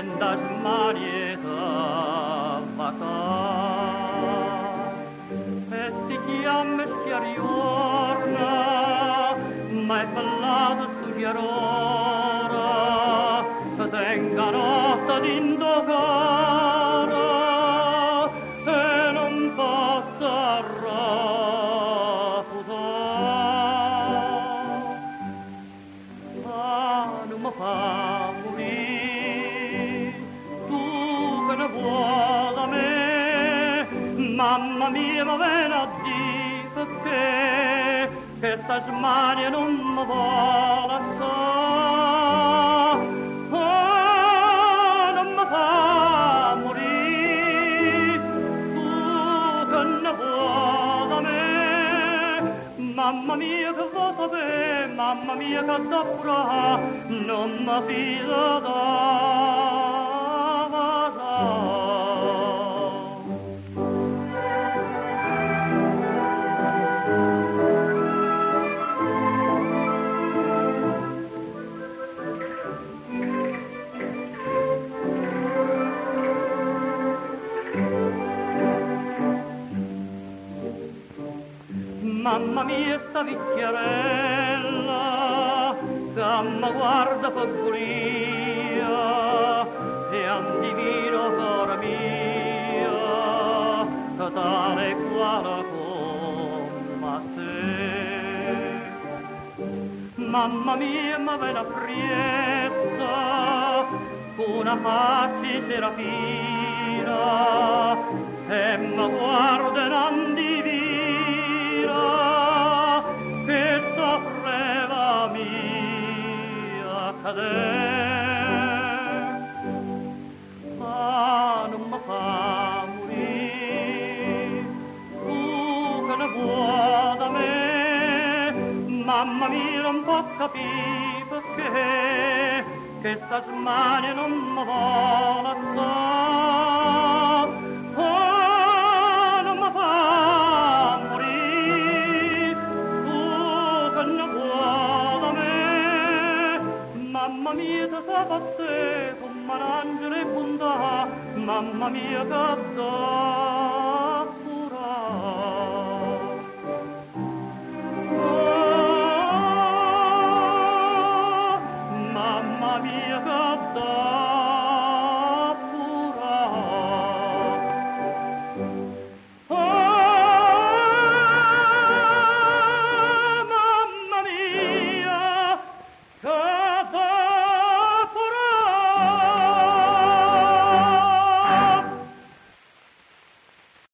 das marieta e si chiama schiariorna ma è ballata su chiarora che tenga notte d'indogare e non possa rafutare non mi fa morire tu che ne vuoi da me mamma mia ma viene a dire perché che sta smania non mi vuole lasciare non mi fa morire tu che ne vuoi da me mamma mia che vuoi sapere mamma mia che d'opera non mi fido da mamma mia sta vecchiarella che mi guarda paglia e andivino cora mia che tale quale come te mamma mia ma ve la priezza una faccia serafina e mi guarda e non divina che soffreva mia cadere non mi fa morire tu che ne vuoi da me mamma mia non può capire perché che sta smania non mi vuole stare non mi fa morire tu che ne vuoi da me mamma mia te sa per te come un angelo e bontà mamma mia che dà